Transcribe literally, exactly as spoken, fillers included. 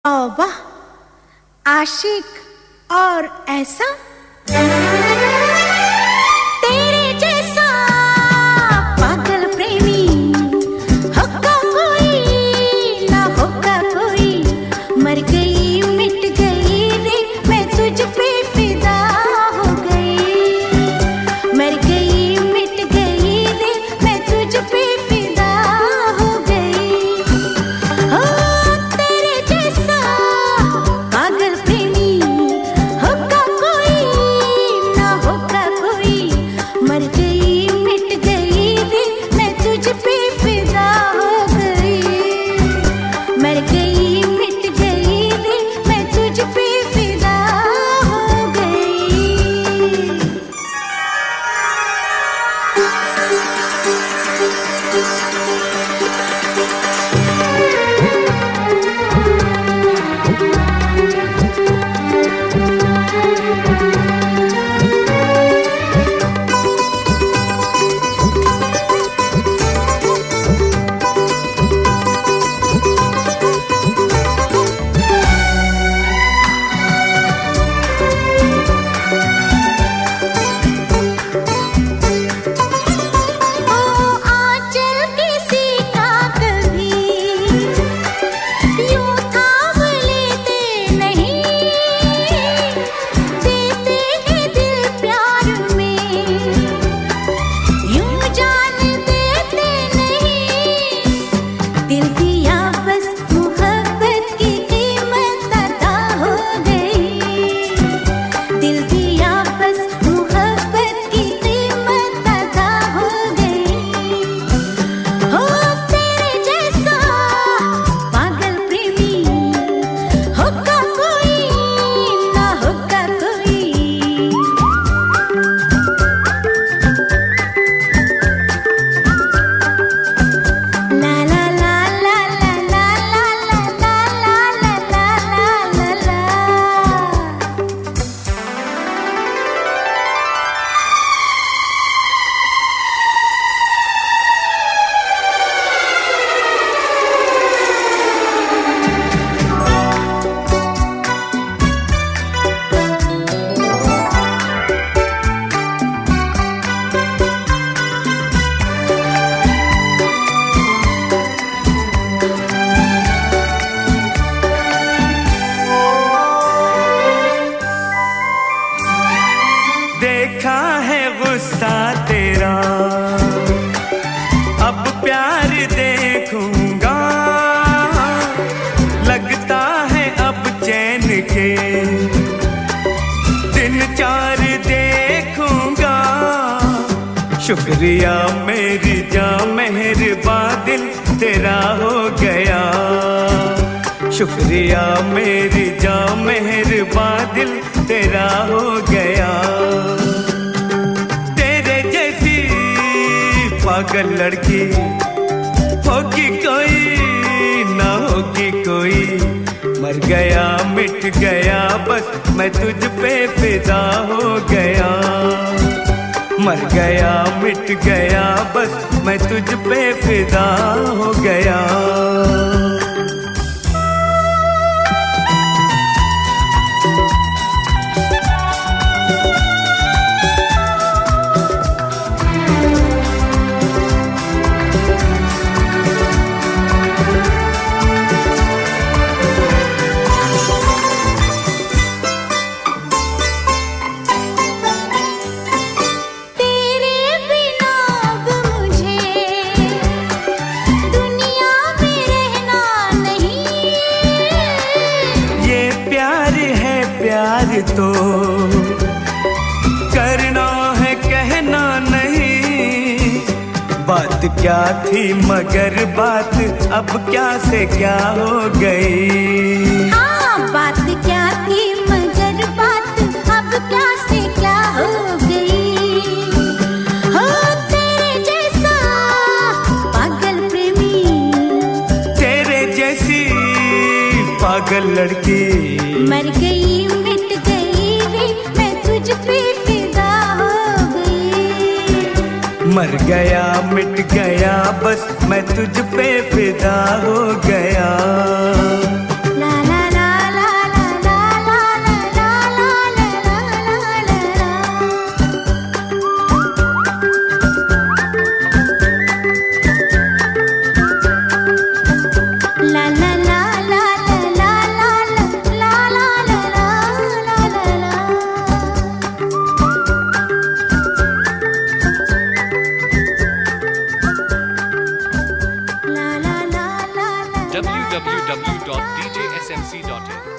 वाह, आशिक और ऐसा तेरे जैसा पागल प्रेमी होगा कोई ना होगा कोई। मर गई मिट गई रे मैं तुझ पे फिदा हो गई। मर गई मिट गई रे मैं तुझ पे फिदा हो गई। हो तेरे जैसा पागल प्रेमी होगा कोई ना होगा कोई। मर गई मिट गई रे मैं तुझ पे फिदा हो गई। मर गई मिट गई रे मैं तुझ पे फिदा हो गई। देखा है गुस्सा तेरा अब प्यार देखूंगा। लगता है अब चैन के दिन चार देखूंगा। शुक्रिया मेरी जान मेहरबा दिल तेरा हो गया। शुक्रिया मेरी जान मेहरबा दिल तेरा हो गया। तेरे जैसी पागल लड़की होगी कोई ना होगी कोई। मर गया मिट गया बस मैं तुझ पे फिदा हो गया। मर गया मिट गया बस मैं तुझ पे फिदा हो गया। प्यार तो करना है कहना नहीं। बात क्या थी मगर बात अब क्या से क्या हो गई। हाँ बात क्या थी मगर बात अब क्या से क्या हो गई। हो तेरे जैसा पागल प्रेमी तेरे जैसी पागल लड़की मर गई मिट गई रे मैं तुझ पे फिदा हो गई। मर गया मिट गया बस मैं तुझ पे फिदा हो गया। ला ला ला w w w dot d j s m c dot in